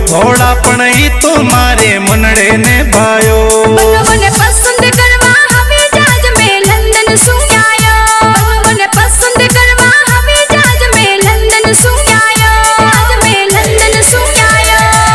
भोला पण ई तुम्हारे मनड़े ने भायो। मने पसंद करवा हमें जहाज में लंदन सुनायो। मने पसंद करवा हमें जहाज में लंदन सुनायो। जहाज में लंदन सुनायो।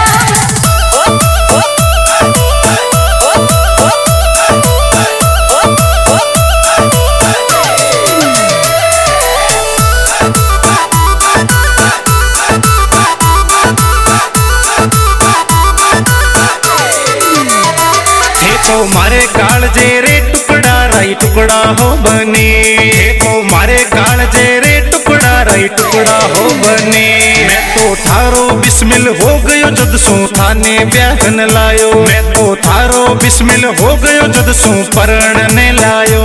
तो मारे कालजे रे टुकड़ा राई टुकड़ा हो बने। तो मारे कालजे रे टुकड़ा राई टुकड़ा हो बने। मैं तो थारो बिस्मिल हो गयो जद सू थाने ब्याहन लायो। मैं तो थारो बिस्मिल हो गयो जद सू परण ने लायो।